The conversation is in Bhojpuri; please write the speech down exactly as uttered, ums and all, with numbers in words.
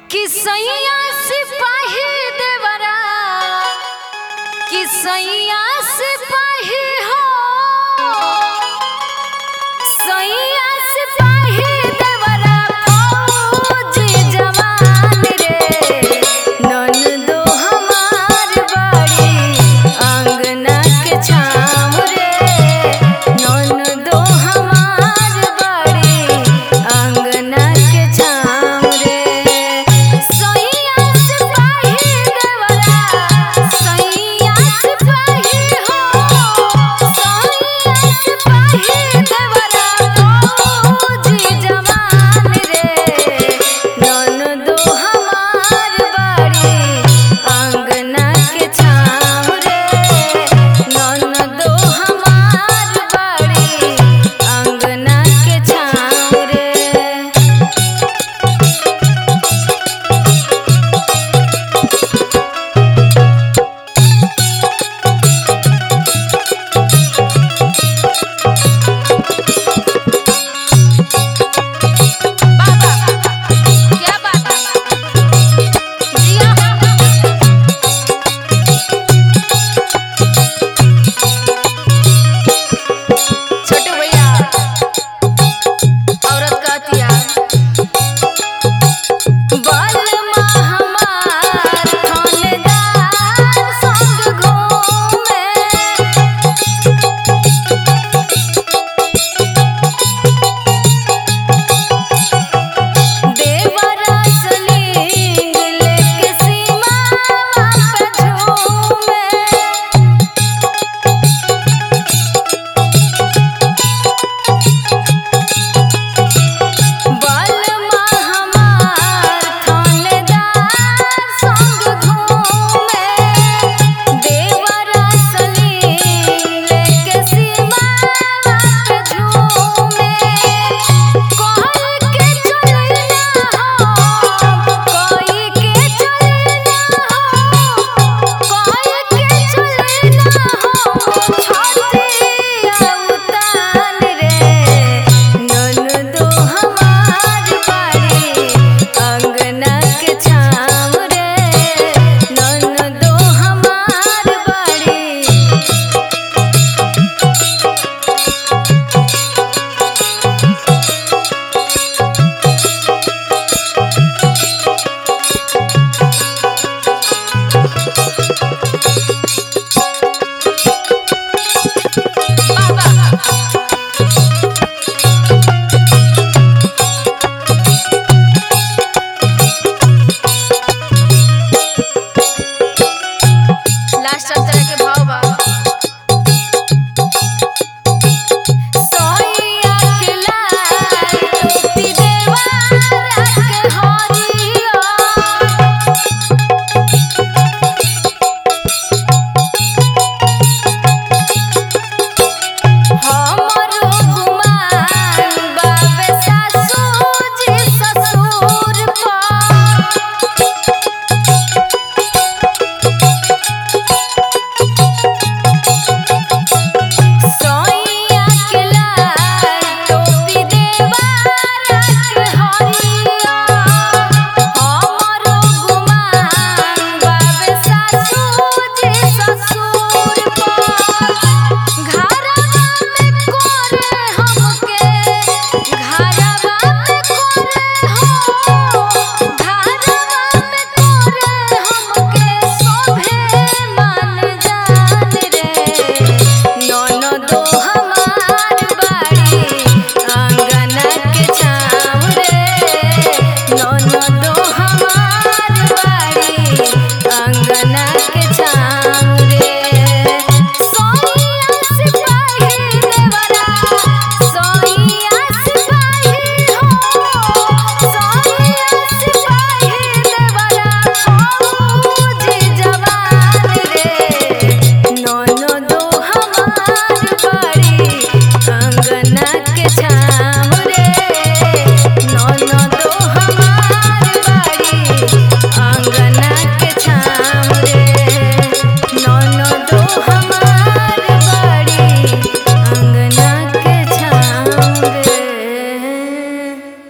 कि सैया सिपाही देवरा कि सैया सिपाही हो सैया सिपाही देवरा फौजी जवान रे ननदो हमार बड़ी अंगना के छाव रे ननदो हमार बड़ी अंगना के छाव रे सैया सिपाही देवरा सैया सिपाही हो सैया सिपाही देवरा फौजी जवान रे ननदो हमार बड़ी अंगना के छाव रे ननदो हमार बड़ी अंगना के छाव रे। क्या बात है जिया छोटे भैया औरत कहती है बलमा हमार थानेदार संग घूमे देवरा सलींग लेके सीमा पे झूमे बलमा हमार थानेदार संग घूमे देवरा सलींग लेके सीमा पे झूमे कोई के चलना हो कोई के चलना हो कोई के चलना हो छतिया उतान रे ननदो हमार बड़ी अंगना के छाव रे ननदो हमार बड़ी लास्ट अंतरा के भाव बा सोइया के लाई टोपी देवारा के हरिया हमरो गुमान बाबे सासू जी ससुर सोइया के लाई टोपी देवारा के हरिया हमरो गुमान बाबे सासू जी ससुर घरवा में कोरे हमके घरवा में कोरे हो घरवा में कोरे हमके शोभे मन जान रे ननदो हमार बड़ी अंगना के छाव रे ननदो